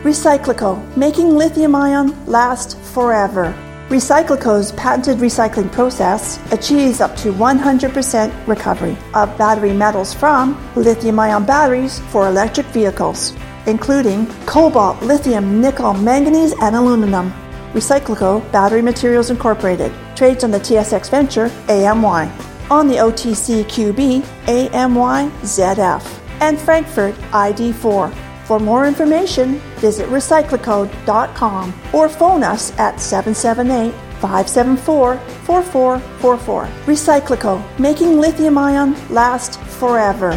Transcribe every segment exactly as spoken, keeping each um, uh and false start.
Recyclico, making lithium-ion last forever. Recyclico's patented recycling process achieves up to one hundred percent recovery of battery metals from lithium-ion batteries for electric vehicles, including cobalt, lithium, nickel, manganese, and aluminum. Recyclico Battery Materials Incorporated trades on the T S X Venture A M Y, on the O T C Q B A M Y Z F, and Frankfurt I D four. For more information, visit recyclico dot com or phone us at seven seven eight, five seven four, four four four four. Recyclico, making lithium-ion last forever.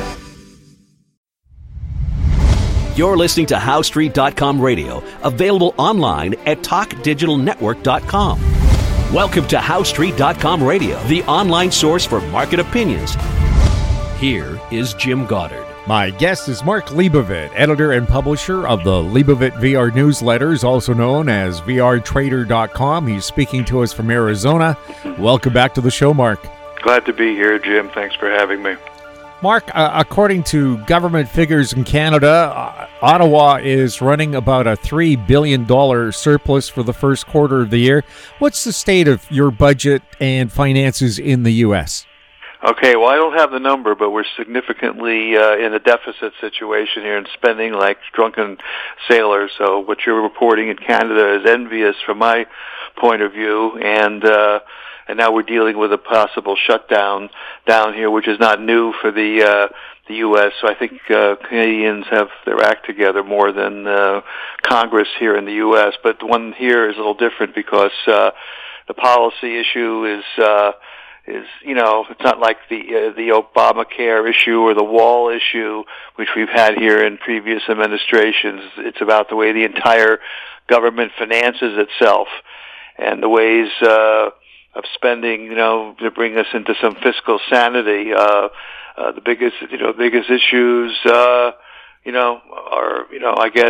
You're listening to How Street dot com radio, available online at talk digital network dot com. Welcome to How Street dot com radio, the online source for market opinions. Here is Jim Goddard. My guest is Mark Leibovit, editor and publisher of the Leibovit V R newsletters, also known as V R trader dot com. He's speaking to us from Arizona. Welcome back to the show, Mark. Glad to be here, Jim. Thanks for having me. Mark, uh, according to government figures in Canada, uh, Ottawa is running about a three billion dollars surplus for the first quarter of the year. What's the state of your budget and finances in the U S? Okay, well, I don't have the number, but we're significantly uh, in a deficit situation here and spending like drunken sailors. So what you're reporting in Canada is envious from my point of view, and uh, and now we're dealing with a possible shutdown down here, which is not new for the uh, the U S. So I think uh, Canadians have their act together more than uh, Congress here in the U S. But the one here is a little different because uh, the policy issue is. Uh, is, you know, it's not like the uh, the Obamacare issue or the wall issue, which we've had here in previous administrations. It's about the way the entire government finances itself and the ways uh, of spending, you know, to bring us into some fiscal sanity. Uh, uh, the biggest, you know, biggest issues, uh, you know, are, you know, I guess,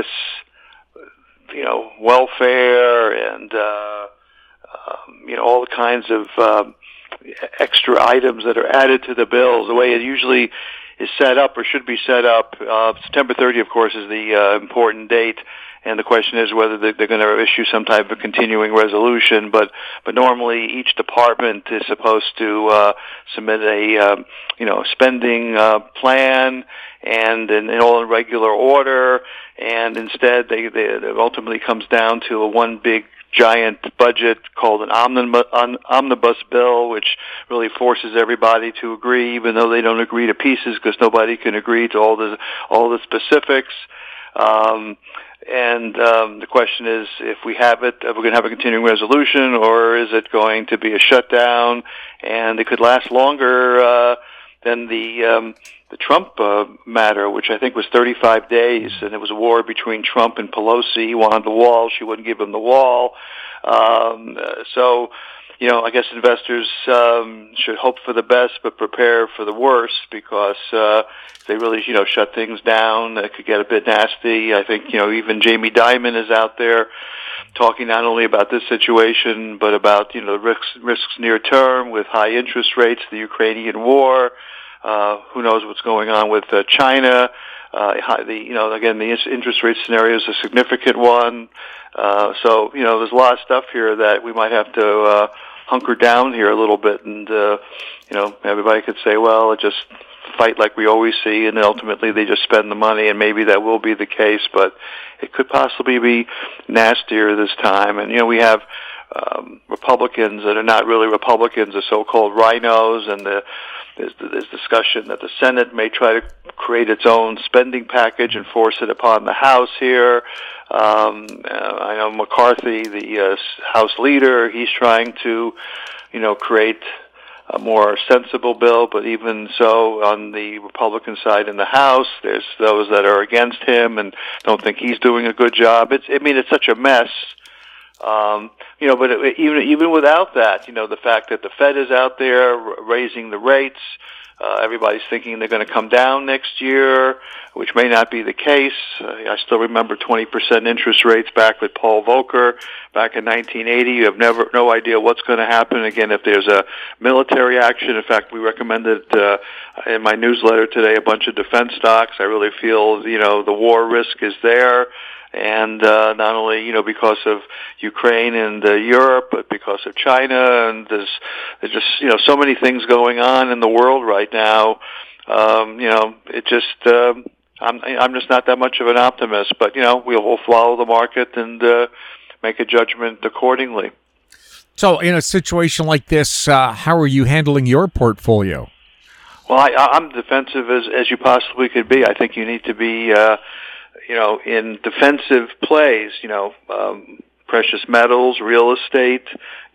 you know, welfare and, uh, um, you know, all the kinds of uh, extra items that are added to the bills, the way it usually is set up or should be set up. Uh, September thirtieth, of course, is the uh, important date, and the question is whether they're, they're going to issue some type of continuing resolution. But but normally each department is supposed to uh, submit a um, you know spending uh, plan and in, in all in regular order, and instead they, they it ultimately comes down to a one big giant budget called an omnibus, omnibus bill, which really forces everybody to agree, even though they don't agree to pieces, because nobody can agree to all the all the specifics. Um, and um, the question is, if we have it, are we going to have a continuing resolution, or is it going to be a shutdown? And it could last longer uh, than the um, the Trump uh, matter, which I think was thirty-five days, and it was a war between Trump and Pelosi. He wanted the wall; she wouldn't give him the wall. Um, uh, so, you know, I guess investors um, should hope for the best, but prepare for the worst, because uh, if they really, you know, shut things down, it could get a bit nasty. I think, you know, even Jamie Dimon is out there talking not only about this situation, but about, you know, risks, risks near term with high interest rates, the Ukrainian war. Uh, who knows what's going on with uh, China? Uh, the, you know, again, the interest rate scenario is a significant one. Uh, so, you know, there's a lot of stuff here that we might have to uh, hunker down here a little bit, and uh, you know, everybody could say, well, just fight like we always see, and ultimately they just spend the money, and maybe that will be the case, but it could possibly be nastier this time. And, you know, we have um, Republicans that are not really Republicans, the so-called rhinos, and the There's, there's discussion that the Senate may try to create its own spending package and force it upon the House here. Um, uh, I know McCarthy, the uh, House leader, he's trying to, you know, create a more sensible bill. But even so, on the Republican side in the House, there's those that are against him and don't think he's doing a good job. It's, I mean, it's such a mess. Um, you know, but it, even even without that, you know, the fact that the Fed is out there r- raising the rates, uh, everybody's thinking they're going to come down next year, which may not be the case. Uh, I still remember twenty percent interest rates back with Paul Volcker back in nineteen eighty. You have never no idea what's going to happen. Again, if there's a military action, in fact, we recommended uh, in my newsletter today a bunch of defense stocks. I really feel, you know, the war risk is there. and uh, not only you know because of Ukraine and uh, Europe, but because of China, and there's there's just you know so many things going on in the world right now. Um, you know, it just um, I'm I'm just not that much of an optimist, but you know we'll, we'll follow the market and uh, make a judgment accordingly. So, in a situation like this, uh, how are you handling your portfolio? Well, I, I'm defensive as as you possibly could be. I think you need to be, uh, you know, in defensive plays. You know, um, precious metals, real estate,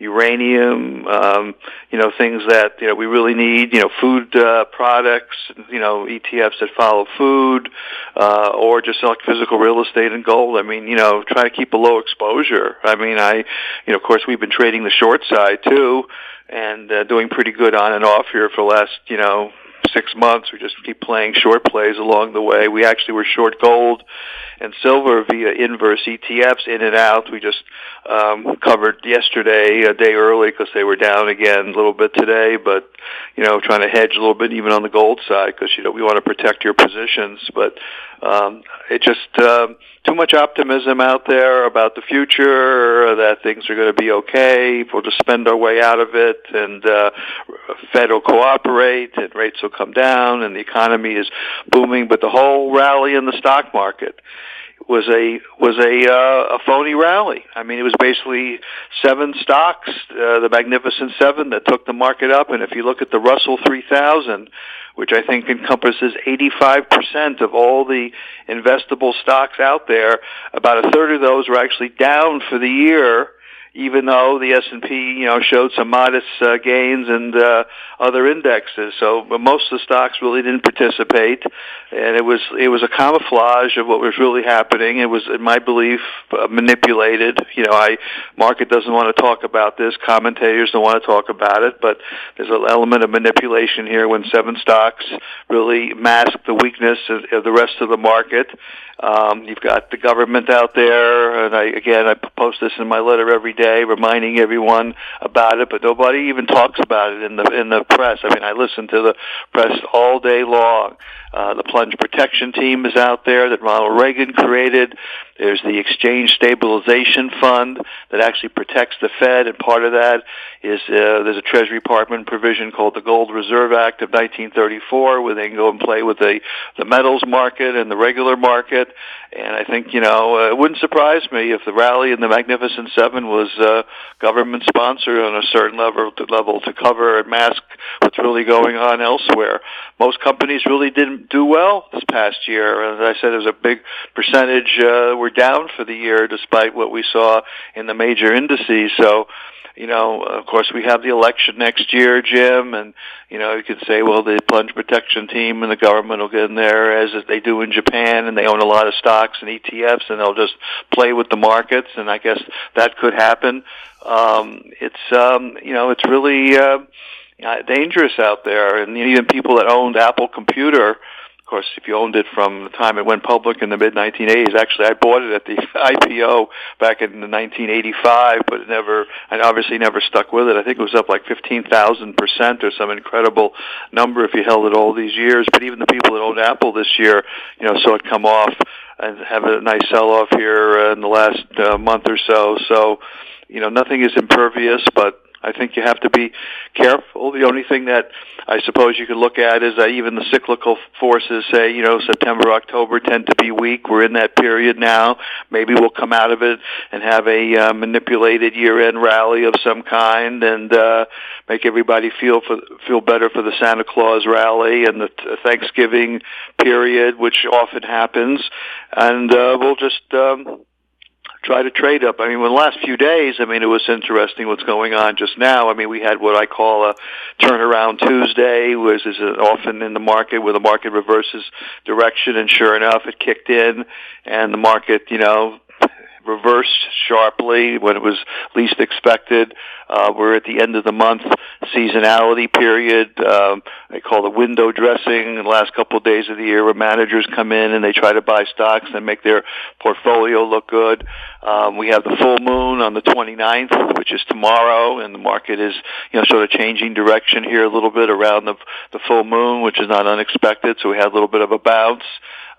uranium. Um, you know, things that you know we really need. You know, food uh, products. You know, E T Fs that follow food, uh, or just like physical real estate and gold. I mean, you know, try to keep a low exposure. I mean, I, you know, of course, we've been trading the short side too, and uh, doing pretty good on and off here for the last, you know, six months. We just keep playing short plays along the way. We actually were short gold and silver via inverse E T Fs in and out. We just um, covered yesterday a day early because they were down again a little bit today, but, you know, trying to hedge a little bit even on the gold side because, you know, we want to protect your positions. But um, it just um, too much optimism out there about the future, that things are going to be okay. We'll just spend our way out of it, and uh, Fed will cooperate, and rates will come down, and the economy is booming. But the whole rally in the stock market was a was a uh, a phony rally. I mean, it was basically seven stocks, uh, the Magnificent Seven, that took the market up. And if you look at the Russell three thousand, which I think encompasses eighty-five percent of all the investable stocks out there, about a third of those were actually down for the year, even though the S and P, you know, showed some modest uh, gains and uh, other indexes. So, but most of the stocks really didn't participate, and it was it was a camouflage of what was really happening. It was, in my belief, uh, manipulated. You know, I market doesn't want to talk about this. Commentators don't want to talk about it, but there's an element of manipulation here when seven stocks really mask the weakness of, of the rest of the market. Um, you've got the government out there, and I, again, I post this in my letter every day, reminding everyone about it, but nobody even talks about it in the in the press. I mean, I listen to the press all day long. Uh, the plunge protection team is out there that Ronald Reagan created. There's the Exchange Stabilization Fund that actually protects the Fed, and part of that is uh, there's a Treasury Department provision called the Gold Reserve Act of nineteen thirty-four, where they can go and play with the, the metals market and the regular market. And I think, you know, uh, it wouldn't surprise me if the rally in the Magnificent Seven was uh, government-sponsored on a certain level to, level to cover and mask what's really going on elsewhere. Most companies really didn't do well this past year. As I said, there's a big percentage uh, were down for the year despite what we saw in the major indices. So, you know, of course, we have the election next year, Jim, and, you know, you could say, well, the plunge protection team and the government will get in there as they do in Japan, and they own a lot of stocks and E T Fs, and they'll just play with the markets, and I guess that could happen. Um, it's, um, you know, it's really uh, dangerous out there, and even people that owned Apple Computer, of course, if you owned it from the time it went public in the mid nineteen eighties, actually I bought it at the I P O back in nineteen eighty-five, but it never, I obviously never stuck with it. I think it was up like fifteen thousand percent or some incredible number if you held it all these years. But even the people that owned Apple this year, you know, saw it come off and have a nice sell-off here uh, in the last uh, month or so. So, you know, nothing is impervious, but I think you have to be careful. The only thing that I suppose you could look at is that even the cyclical forces say, you know, September, October tend to be weak. We're in that period now. Maybe we'll come out of it and have a uh, manipulated year-end rally of some kind, and uh, make everybody feel for, feel better for the Santa Claus rally and the t- Thanksgiving period, which often happens. And uh, we'll just Um, try to trade up. I mean, in the last few days, I mean, it was interesting what's going on just now. I mean, we had what I call a turnaround Tuesday, which is often in the market where the market reverses direction, and sure enough, it kicked in, and the market, you know, reversed sharply when it was least expected. Uh, we're at the end of the month seasonality period. Um, they call it window dressing in the last couple of days of the year, where managers come in and they try to buy stocks and make their portfolio look good. Um, we have the full moon on the twenty-ninth, which is tomorrow, and the market is, you know, sort of changing direction here a little bit around the, the full moon, which is not unexpected. So we had a little bit of a bounce.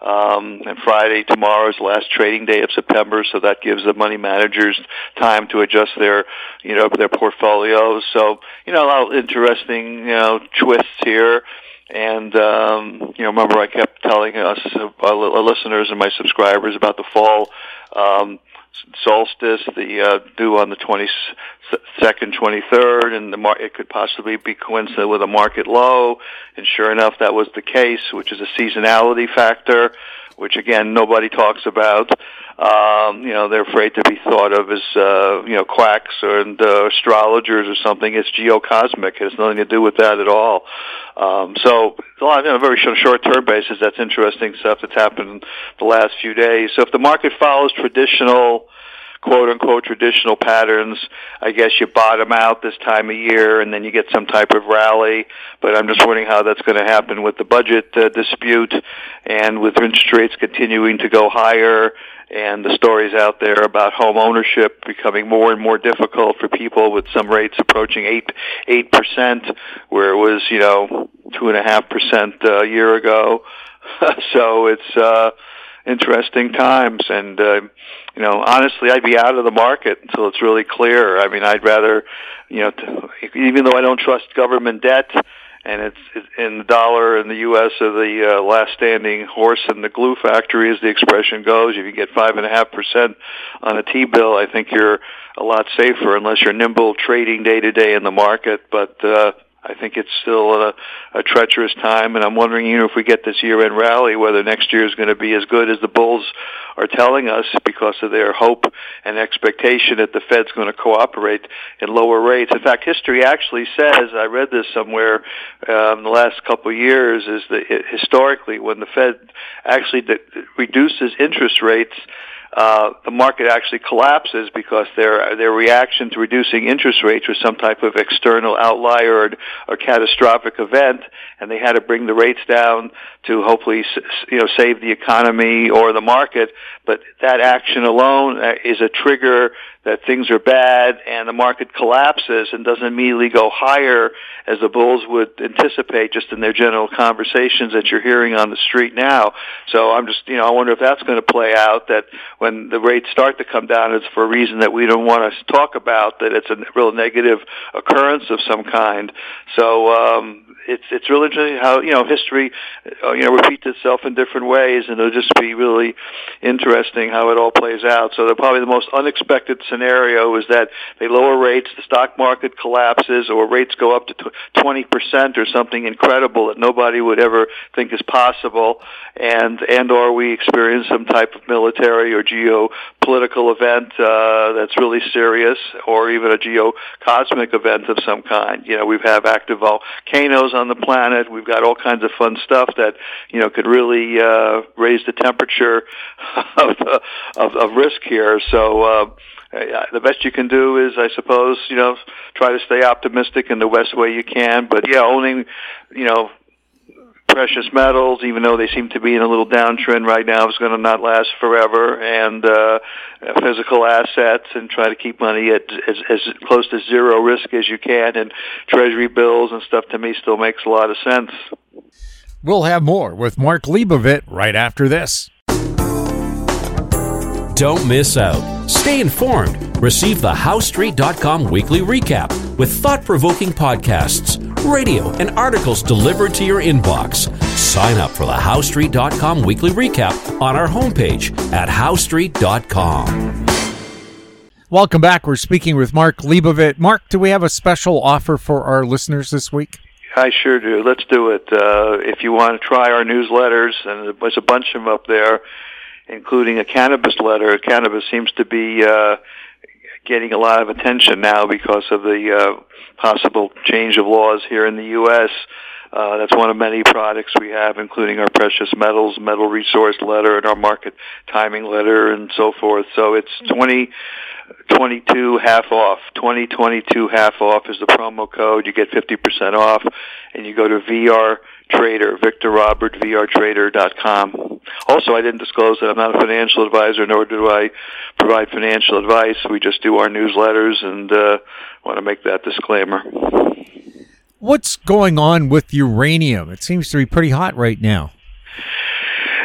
Um, and Friday, tomorrow, is the last trading day of September, so that gives the money managers time to adjust their, you know, their portfolios. So, you know, a lot of interesting, you know, twists here. And, um, you know, remember I kept telling us, uh, our listeners and my subscribers about the fall um, solstice, the uh, due on the twenty-second, twenty-third, and the mar- it could possibly be coincident with a market low. And sure enough, that was the case, which is a seasonality factor, which, again, nobody talks about. Um, you know, they're afraid to be thought of as, uh, you know, quacks or and, uh, astrologers or something. It's geocosmic. It has nothing to do with that at all. Um, so, a lot, on a very short-term basis, that's interesting stuff that's happened the last few days. So if the market follows traditional, quote-unquote, traditional patterns, I guess you bottom out this time of year and then you get some type of rally. But I'm just wondering how that's going to happen with the budget uh, dispute and with interest rates continuing to go higher, and the stories out there about home ownership becoming more and more difficult for people, with some rates approaching eight eight percent, where it was, you know, two and a half percent a year ago. So it's uh, interesting times, and uh, you know, honestly, I'd be out of the market until it's really clear. I mean, I'd rather, you know, to, even though I don't trust government debt, and it's, it's in the dollar in the U S are the uh, last standing horse in the glue factory, as the expression goes. If you get five and a half percent on a T-bill, I think you're a lot safer, unless you're nimble trading day to day in the market. But uh, I think it's still a, a treacherous time, and I'm wondering, you know, if we get this year-end rally, whether next year is going to be as good as the bulls are telling us, because of their hope and expectation that the Fed's going to cooperate in lower rates. In fact, history actually says, I read this somewhere um, in the last couple of years, is that it, historically, when the Fed actually de- reduces interest rates, Uh, the market actually collapses, because their their reaction to reducing interest rates was some type of external outlier or, or catastrophic event, and they had to bring the rates down to hopefully, you know, save the economy or the market. But that action alone is a trigger that things are bad, and the market collapses and doesn't immediately go higher as the bulls would anticipate, just in their general conversations that you're hearing on the street now. So I'm just, you know, I wonder if that's going to play out, that when the rates start to come down, it's for a reason that we don't want to talk about, that it's a real negative occurrence of some kind. So um, it's it's really interesting how, you know, history, uh, you know, repeats itself in different ways, and it'll just be really interesting how it all plays out. So the, probably the most unexpected scenario is that they lower rates, the stock market collapses, or rates go up to twenty percent or something incredible that nobody would ever think is possible, and and or we experience some type of military or geopolitical event uh, that's really serious, or even a geocosmic event of some kind. You know, we have active volcanoes on the planet. We've got all kinds of fun stuff that, you know, could really uh, raise the temperature of, of, of risk here. So uh, the best you can do is, I suppose, you know, try to stay optimistic in the best way you can. But yeah, owning, you know, precious metals, even though they seem to be in a little downtrend right now, is going to not last forever, and uh, physical assets, and try to keep money at as, as close to zero risk as you can, and treasury bills and stuff, to me, still makes a lot of sense. We'll have more with Mark Leibovit right after this. Don't miss out. Stay informed. Receive the House Street dot com weekly recap with thought-provoking podcasts, radio, and articles delivered to your inbox. Sign up for the House Street dot com weekly recap on our homepage at House Street dot com. Welcome back. We're speaking with Mark Leibovit. Mark, do we have a special offer for our listeners this week? I sure do. Let's do it. Uh, if you want to try our newsletters, and there's a bunch of them up there, including a cannabis letter. Cannabis seems to be uh, getting a lot of attention now because of the uh, possible change of laws here in the U S Uh, that's one of many products we have, including our precious metals, metal resource letter, and our market timing letter, and so forth. So it's twenty twenty-two half off. twenty twenty-two half off is the promo code. You get fifty percent off, and you go to V R Trader, Victor Robert, V R Trader dot com. Also, I didn't disclose that I'm not a financial advisor, nor do I provide financial advice. We just do our newsletters, and uh, want to make that disclaimer. What's going on with uranium? It seems to be pretty hot right now.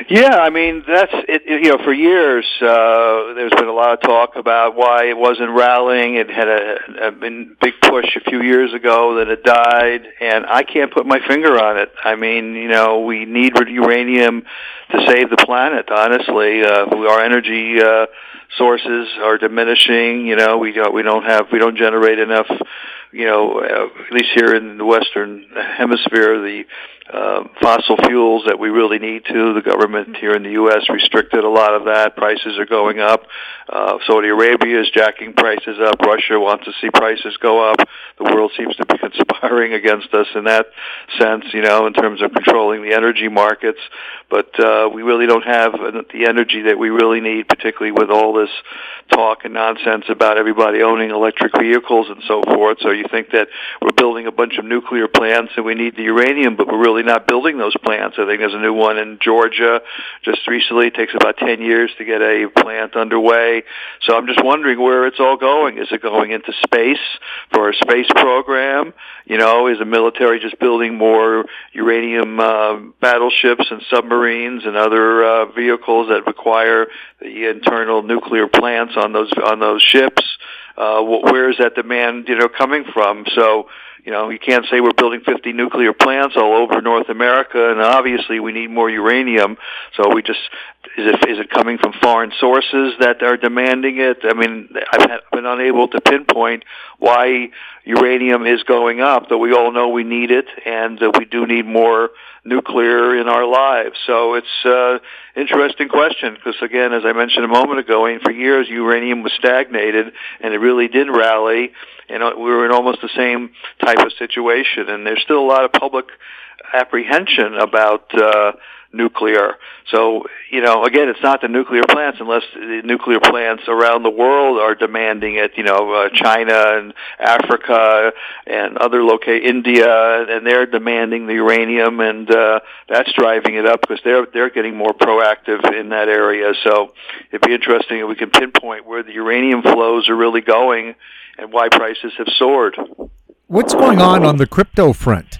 Yeah, I mean that's it. You know, for years uh, there's been a lot of talk about why it wasn't rallying. It had a, a been big push a few years ago that it died, and I can't put my finger on it. I mean, you know, we need uranium to save the planet. Honestly, uh, our energy uh, sources are diminishing. You know, we don't we don't have we don't generate enough. You know, uh, at least here in the Western Hemisphere, the uh, fossil fuels that we really need to. The government here in the U S restricted a lot of that. Prices are going up. Uh, Saudi Arabia is jacking prices up. Russia wants to see prices go up. The world seems to be conspiring against us in that sense, you know, in terms of controlling the energy markets. But uh, we really don't have the energy that we really need, particularly with all this talk and nonsense about everybody owning electric vehicles and so forth. So you think that we're building a bunch of nuclear plants and we need the uranium, but we're really not building those plants. I think there's a new one in Georgia just recently. It takes about ten years to get a plant underway. So I'm just wondering where it's all going. Is it going into space for a space program? You know, is the military just building more uranium uh, battleships and submarines and other uh, vehicles that require the internal nuclear plants on those on those ships? Uh, where is that demand, you know, coming from? So, you know, you can't say we're building fifty nuclear plants all over North America, and obviously we need more uranium. So we just, is it is it coming from foreign sources that are demanding it? I mean, I've been unable to pinpoint why uranium is going up, though we all know we need it, and uh, we do need more nuclear in our lives. So it's an uh, interesting question because, again, as I mentioned a moment ago, I mean, for years uranium was stagnated, and it really did rally, and we were in almost the same type of situation. And there's still a lot of public apprehension about uh, nuclear. So, you know, again, it's not the nuclear plants unless the nuclear plants around the world are demanding it, you know, uh, China and Africa and other loca- India, and they're demanding the uranium, and uh, that's driving it up because they're, they're getting more proactive in that area. So it'd be interesting if we can pinpoint where the uranium flows are really going and why prices have soared. What's going on on the crypto front?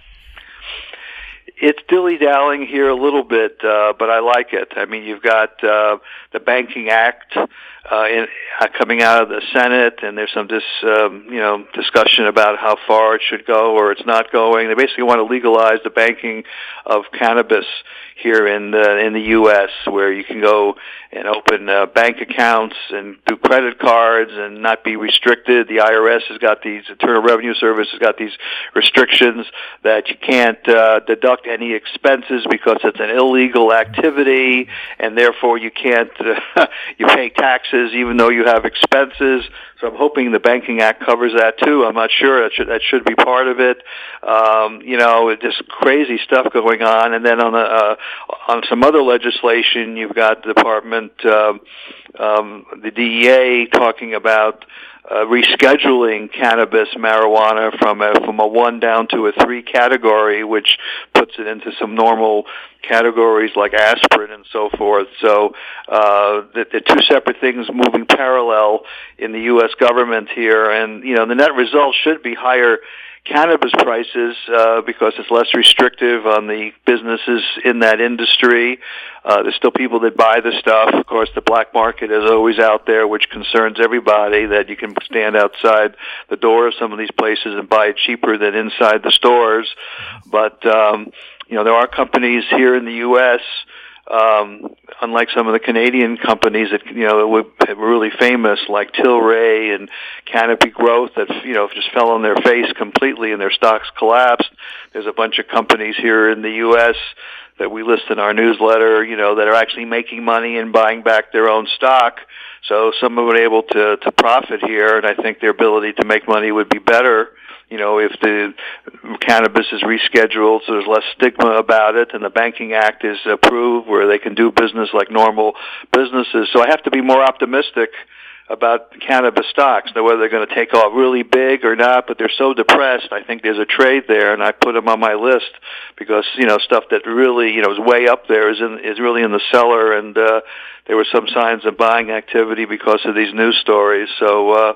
It's dilly-dallying here a little bit, uh, but I like it. I mean, you've got uh, the Banking Act uh, in, uh, coming out of the Senate, and there's some dis, um, you know, discussion about how far it should go or it's not going. They basically want to legalize the banking of cannabis here in the, in the U S, where you can go and open uh, bank accounts and do credit cards and not be restricted. The I R S has got these, Internal Revenue Service has got these restrictions that you can't uh, deduct any expenses because it's an illegal activity, and therefore you can't, uh, you pay taxes even though you have expenses. So I'm hoping the Banking Act covers that too. I'm not sure. That should, that should be part of it. Um, you know, it's just crazy stuff going on. And then on the, uh, on some other legislation, you've got the Department, um, um, the D E A talking about Uh, rescheduling cannabis marijuana from a from a one down to a three category, which puts it into some normal categories like aspirin and so forth. So uh, the, the two separate things moving parallel in the U S government here, and you know the net result should be higher cannabis prices uh, because it's less restrictive on the businesses in that industry. Uh, there's still people that buy the stuff. Of course, the black market is always out there, which concerns everybody, that you can stand outside the door of some of these places and buy it cheaper than inside the stores. But, um, you know, there are companies here in the U S, um, unlike some of the Canadian companies that, you know, were really famous, like Tilray and Canopy Growth, that, you know, just fell on their face completely and their stocks collapsed. There's a bunch of companies here in the U S that we list in our newsletter, you know, that are actually making money and buying back their own stock. So some of them are able to, to profit here, and I think their ability to make money would be better, you know, if the cannabis is rescheduled so there's less stigma about it, and the Banking Act is approved where they can do business like normal businesses. So I have to be more optimistic about cannabis stocks. Now, whether they're going to take off really big or not, but they're so depressed, I think there's a trade there, and I put them on my list because, you know, stuff that really, you know, is way up there is in, is really in the cellar, and uh, there were some signs of buying activity because of these news stories. So, uh,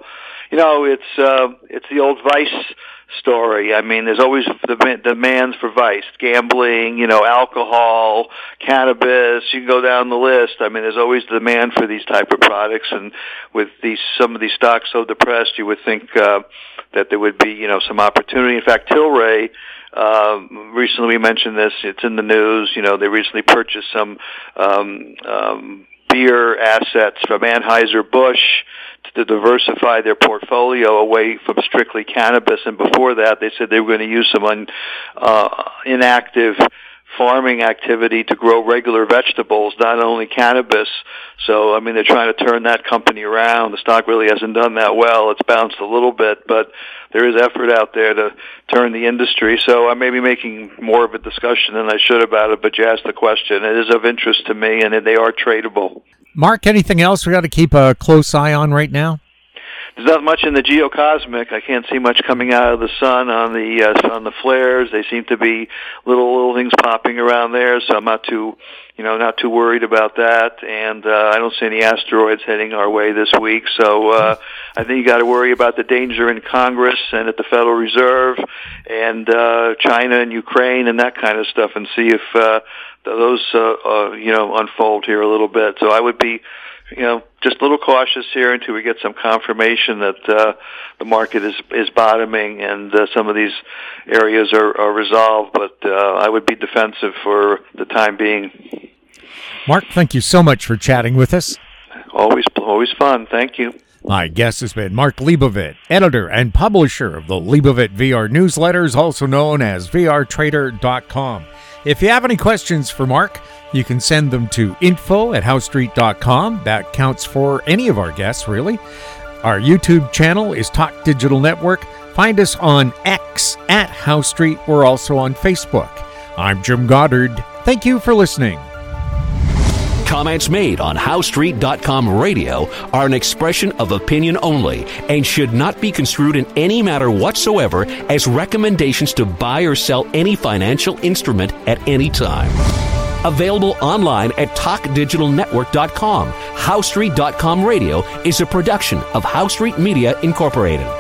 You know, it's uh, it's the old vice story. I mean, there's always the demands for vice, gambling, you know, alcohol, cannabis. You can go down the list. I mean, there's always demand for these type of products, and with these some of these stocks so depressed, you would think uh, that there would be, you know, some opportunity. In fact, Tilray. Uh, recently we mentioned this, it's in the news, you know, they recently purchased some um, um, beer assets from Anheuser-Busch to diversify their portfolio away from strictly cannabis, and before that they said they were going to use some un, uh, inactive farming activity to grow regular vegetables, not only cannabis. So, I mean, they're trying to turn that company around. The stock really hasn't done that well. It's bounced a little bit, but there is effort out there to turn the industry. So I may be making more of a discussion than I should about it, but you asked the question. It is of interest to me, and they are tradable. Mark, anything else we got to keep a close eye on right now? There's not much in the geocosmic. I can't see much coming out of the sun on the uh, on the flares. They seem to be little little things popping around there, so I'm not too, you know, not too worried about that. And uh, I don't see any asteroids heading our way this week. So uh, I think you got to worry about the danger in Congress and at the Federal Reserve and uh, China and Ukraine and that kind of stuff, and see if uh, those uh, uh, you know unfold here a little bit. So I would be, you know, just a little cautious here until we get some confirmation that uh, the market is is bottoming and uh, some of these areas are, are resolved. But uh, I would be defensive for the time being. Mark, thank you so much for chatting with us. Always, always fun. Thank you. My guest has been Mark Leibovit, editor and publisher of the Leibovit V R newsletters, also known as V R Trader dot com. If you have any questions for Mark, you can send them to info at house street dot com. That counts for any of our guests, really. Our YouTube channel is Talk Digital Network. Find us on X at House Street. We're also on Facebook. I'm Jim Goddard. Thank you for listening. Comments made on house street dot com radio are an expression of opinion only and should not be construed in any matter whatsoever as recommendations to buy or sell any financial instrument at any time. Available online at talk digital network dot com. house street dot com radio is a production of House Street Media Incorporated.